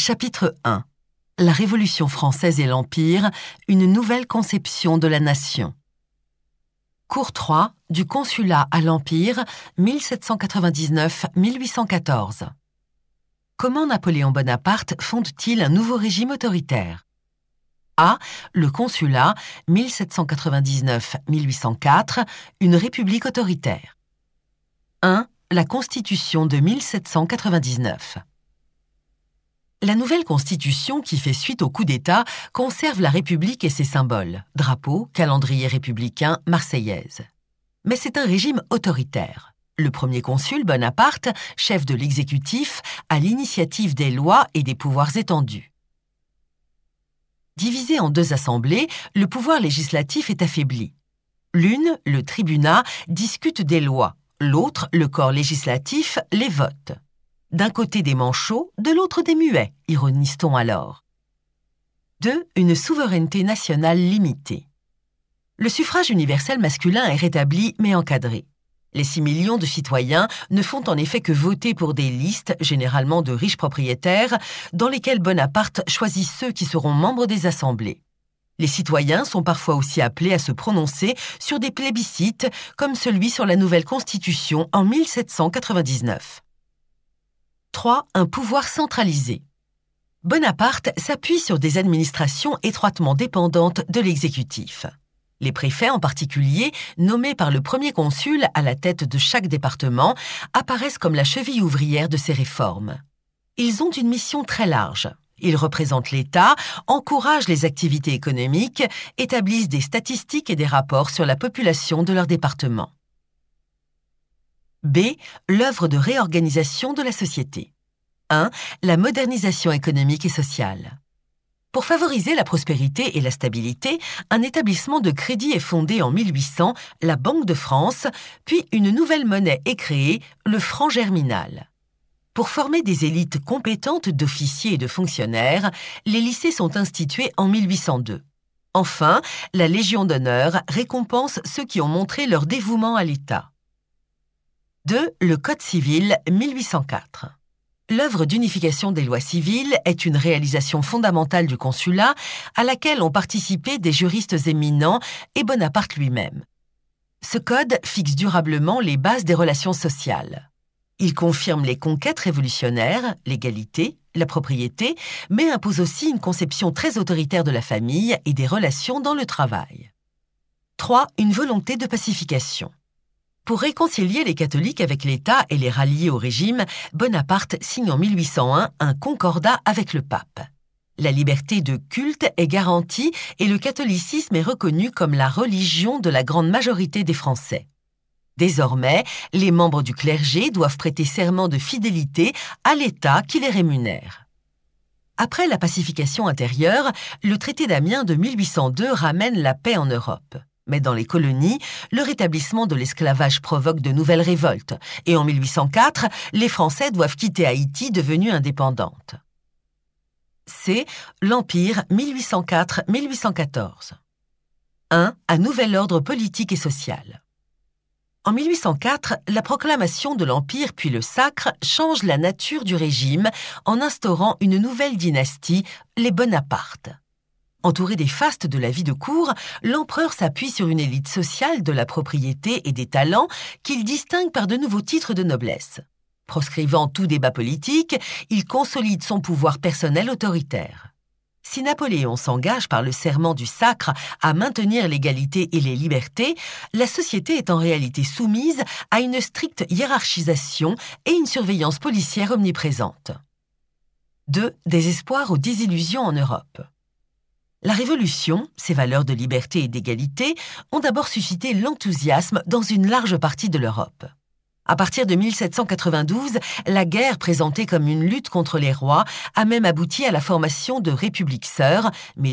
Chapitre 1. La Révolution française et l'Empire, une nouvelle conception de la nation. Cours 3, du Consulat à l'Empire, 1799-1814. Comment Napoléon Bonaparte fonde-t-il un nouveau régime autoritaire? A. Le Consulat, 1799-1804, une république autoritaire. 1. La Constitution de 1799. La nouvelle Constitution, qui fait suite au coup d'État, conserve la République et ses symboles, drapeau, calendrier républicain, marseillaise. Mais c'est un régime autoritaire. Le premier consul, Bonaparte, chef de l'exécutif, a l'initiative des lois et des pouvoirs étendus. Divisé en deux assemblées, le pouvoir législatif est affaibli. L'une, le tribunat, discute des lois, l'autre, le corps législatif, les vote. D'un côté des manchots, de l'autre des muets, ironise-t-on alors. 2. Une souveraineté nationale limitée. Le suffrage universel masculin est rétabli mais encadré. Les 6 millions de citoyens ne font en effet que voter pour des listes, généralement de riches propriétaires, dans lesquelles Bonaparte choisit ceux qui seront membres des assemblées. Les citoyens sont parfois aussi appelés à se prononcer sur des plébiscites, comme celui sur la nouvelle Constitution en 1799. 3. Un pouvoir centralisé. Bonaparte s'appuie sur des administrations étroitement dépendantes de l'exécutif. Les préfets en particulier, nommés par le premier consul à la tête de chaque département, apparaissent comme la cheville ouvrière de ces réformes. Ils ont une mission très large. Ils représentent l'État, encouragent les activités économiques, établissent des statistiques et des rapports sur la population de leur département. B. L'œuvre de réorganisation de la société. 1. La modernisation économique et sociale. Pour favoriser la prospérité et la stabilité, un établissement de crédit est fondé en 1800, la Banque de France, puis une nouvelle monnaie est créée, le franc germinal. Pour former des élites compétentes d'officiers et de fonctionnaires, les lycées sont institués en 1802. Enfin, la Légion d'honneur récompense ceux qui ont montré leur dévouement à l'État. 2. Le Code civil, 1804. L'œuvre d'unification des lois civiles est une réalisation fondamentale du consulat à laquelle ont participé des juristes éminents et Bonaparte lui-même. Ce code fixe durablement les bases des relations sociales. Il confirme les conquêtes révolutionnaires, l'égalité, la propriété, mais impose aussi une conception très autoritaire de la famille et des relations dans le travail. 3. Une volonté de pacification. Pour réconcilier les catholiques avec l'État et les rallier au régime, Bonaparte signe en 1801 un concordat avec le pape. La liberté de culte est garantie et le catholicisme est reconnu comme la religion de la grande majorité des Français. Désormais, les membres du clergé doivent prêter serment de fidélité à l'État qui les rémunère. Après la pacification intérieure, le traité d'Amiens de 1802 ramène la paix en Europe. Mais dans les colonies, le rétablissement de l'esclavage provoque de nouvelles révoltes, et en 1804, les Français doivent quitter Haïti devenue indépendante. C. L'Empire 1804-1814. 1. Un nouvel ordre politique et social. En 1804, la proclamation de l'Empire puis le sacre change la nature du régime en instaurant une nouvelle dynastie, les Bonaparte. Entouré des fastes de la vie de cour, l'empereur s'appuie sur une élite sociale de la propriété et des talents qu'il distingue par de nouveaux titres de noblesse. Proscrivant tout débat politique, il consolide son pouvoir personnel autoritaire. Si Napoléon s'engage par le serment du sacre à maintenir l'égalité et les libertés, la société est en réalité soumise à une stricte hiérarchisation et une surveillance policière omniprésente. 2. Des espoirs aux désillusions en Europe. La Révolution, ses valeurs de liberté et d'égalité, ont d'abord suscité l'enthousiasme dans une large partie de l'Europe. À partir de 1792, la guerre présentée comme une lutte contre les rois a même abouti à la formation de républiques sœurs,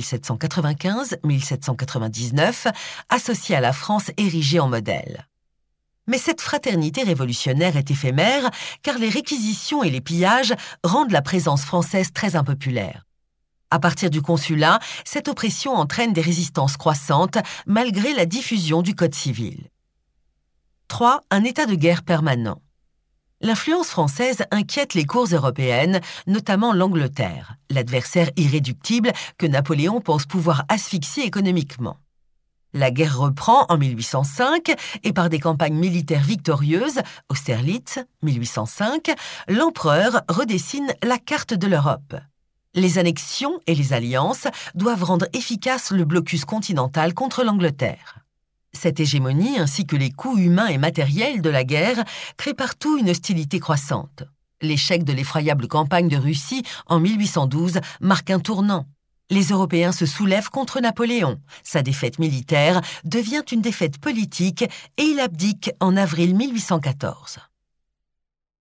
1795-1799, associées à la France érigée en modèle. Mais cette fraternité révolutionnaire est éphémère car les réquisitions et les pillages rendent la présence française très impopulaire. À partir du consulat, cette oppression entraîne des résistances croissantes malgré la diffusion du Code civil. 3. Un état de guerre permanent. L'influence française inquiète les cours européennes, notamment l'Angleterre, l'adversaire irréductible que Napoléon pense pouvoir asphyxier économiquement. La guerre reprend en 1805 et par des campagnes militaires victorieuses, Austerlitz, 1805, l'empereur redessine la carte de l'Europe. Les annexions et les alliances doivent rendre efficace le blocus continental contre l'Angleterre. Cette hégémonie, ainsi que les coûts humains et matériels de la guerre, créent partout une hostilité croissante. L'échec de l'effroyable campagne de Russie en 1812 marque un tournant. Les Européens se soulèvent contre Napoléon. Sa défaite militaire devient une défaite politique et il abdique en avril 1814.